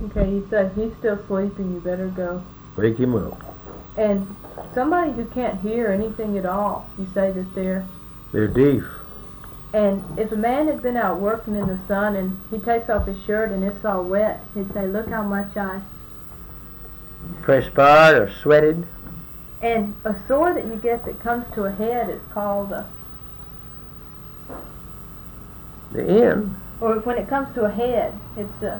Okay, he said he's still sleeping, you better go. Wake him up. And somebody who can't hear anything at all, you say that They're deaf. and if a man had been out working in the sun and he takes off his shirt and it's all wet, he'd say, look how much I... Perspired or sweated. And a sore that you get that comes to a head is called a... The end. Or when it comes to a head, it's a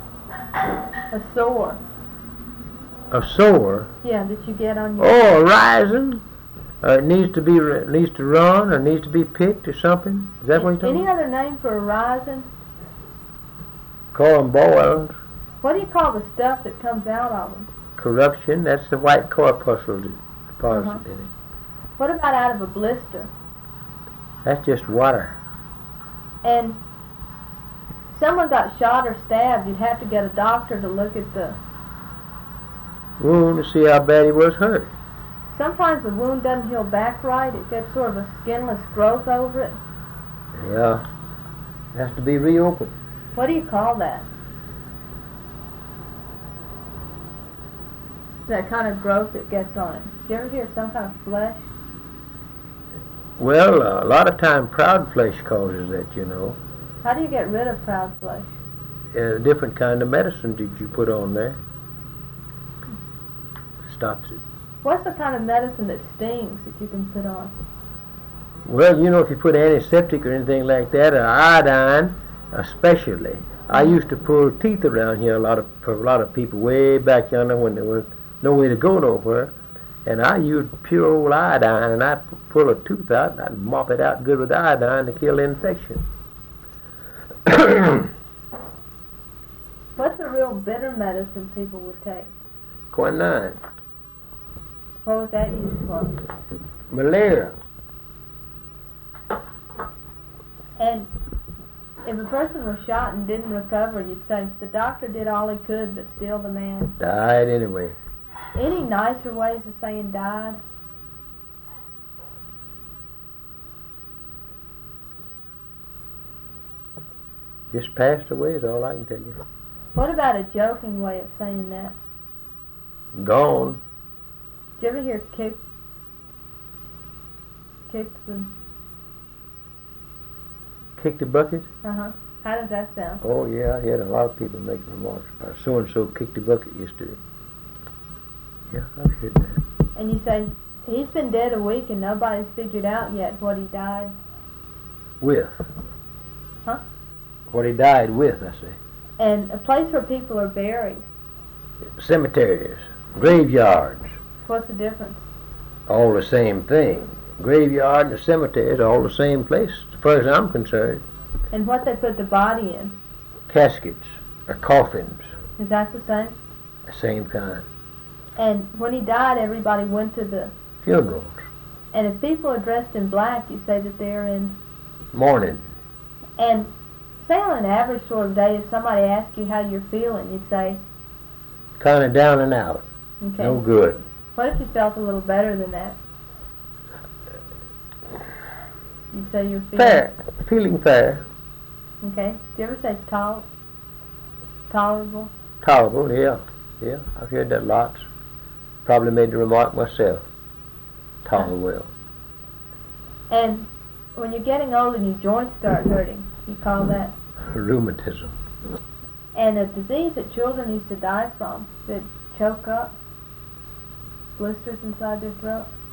sore. A sore. Yeah, that you get on your... Oh, a rising. It needs to run or needs to be picked or something. Is that what you're talking Any about? other name for a rising? Call them boils. What do you call the stuff that comes out of them? Corruption. That's the white corpuscle deposit Uh-huh. in it. What about out of a blister? That's just water. And someone got shot or stabbed, you'd have to get a doctor to look at the... Wound to see how bad he was hurt. Sometimes the wound doesn't heal back right. It gets sort of a skinless growth over it. Yeah. It has to be reopened. What do you call that? That kind of growth that gets on it. Did you ever hear some kind of flesh? Well, a lot of time proud flesh causes that, you know. How do you get rid of proud flesh? Different kind of medicine that you put on there. Stops it. What's the kind of medicine that stings that you can put on? Well, you know, if you put antiseptic or anything like that, or iodine, especially. I used to pull teeth around here for a lot of people way back yonder when there was no way to go nowhere. And I used pure old iodine, and I'd pull a tooth out, and I'd mop it out good with iodine to kill the infection. What's the real bitter medicine people would take? Quinine. What was that used for? Malaria. And if a person was shot and didn't recover, you'd say the doctor did all he could, but still the man... Died anyway. Any nicer ways of saying died? Just passed away is all I can tell you. What about a joking way of saying that? Gone. Did you ever hear kicks and... Kicked the bucket? Uh-huh. How does that sound? Oh, yeah, I had a lot of people making remarks about so-and-so kicked the bucket yesterday. Yeah, I've heard that. And you say, he's been dead a week and nobody's figured out yet what he died. With. Huh? What he died with, I say. And a place where people are buried. Cemeteries. Graveyards. What's the difference? All the same thing. Graveyard and the cemetery is all the same place, as far as I'm concerned. And what they put the body in. Caskets or coffins. Is that the same? The same kind. And when he died, everybody went to the... Funerals. And if people are dressed in black, you say that they're in... Mourning. And say on an average sort of day, if somebody asked you how you're feeling, you'd say... Kind of down and out. Okay. No good. What if you felt a little better than that? You'd say you're feeling... Fair. Feeling fair. Okay. Do you ever say tolerable? Tolerable, yeah. Yeah, I've heard that lots. Probably made the remark myself. Tolerable. And when you're getting old and your joints start hurting, you call that... Rheumatism. And a disease that children used to die from, that choke up, blisters inside their throat.